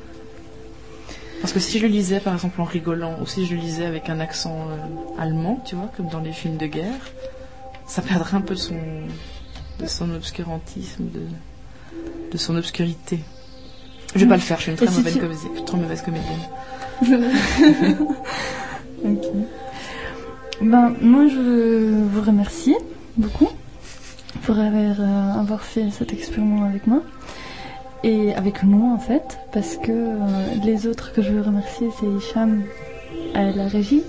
Parce que si je le lisais, par exemple, en rigolant, ou si je le lisais avec un accent euh, allemand, tu vois, comme dans les films de guerre, ça perdrait un peu de son, de son obscurantisme, de, de son obscurité. Je vais mm. pas le faire, je suis une très, si mauvaise, tu... comédie, très mauvaise comédienne. Ok. Ben, moi, je vous remercie beaucoup pour avoir, euh, avoir fait cet expériment avec moi et avec nous, en fait, parce que euh, les autres que je veux remercier, c'est Hicham à la régie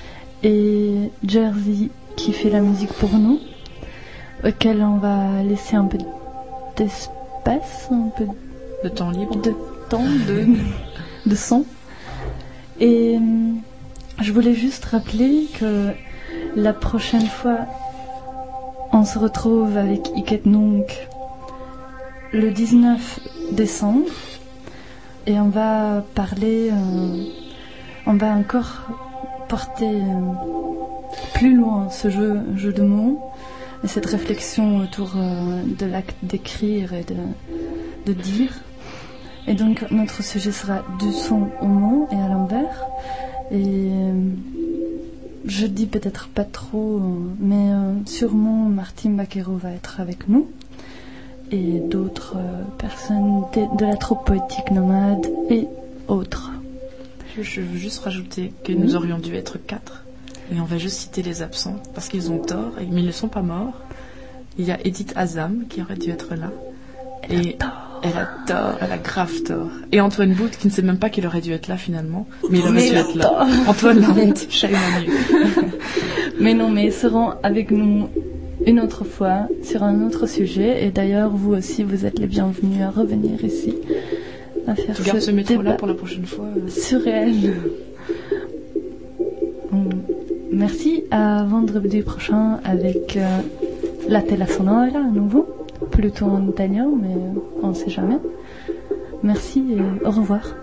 et Jersey qui fait la musique pour nous, auquel on va laisser un peu d'espace d'espace, un peu de temps libre, de temps, de, de son. Et je voulais juste rappeler que la prochaine fois, on se retrouve avec Iket Nunk le dix-neuf décembre et on va parler, euh, on va encore porter euh, plus loin ce jeu, jeu de mots et cette réflexion autour euh, de l'acte d'écrire et de, de dire. Et donc notre sujet sera du son au mot et à l'envers. Et euh, je dis peut-être pas trop, mais euh, sûrement Martin Baquero va être avec nous et d'autres euh, personnes de, de la troupe poétique nomade et autres. Je, je veux juste rajouter que nous aurions dû être quatre et on va juste citer les absents parce qu'ils ont tort, mais ils ne sont pas morts. Il y a Edith Azam qui aurait dû être là. Elle et a tort. Elle a tort, elle a grave tort. Et Antoine Bout qui ne sait même pas qu'il aurait dû être là finalement, mais il aurait mais dû il être là. tort. Antoine la honte, shame on you. Mais non, mais ils seront avec nous une autre fois sur un autre sujet. Et d'ailleurs, vous aussi, vous êtes les bienvenus à revenir ici. À faire Tu gardes ce ce métro-là débat pour la prochaine fois. euh. surréel. Hum, Merci, à vendredi prochain avec euh, la Tela Sonora à nouveau. Plutôt en italien, mais on ne sait jamais. Merci et au revoir.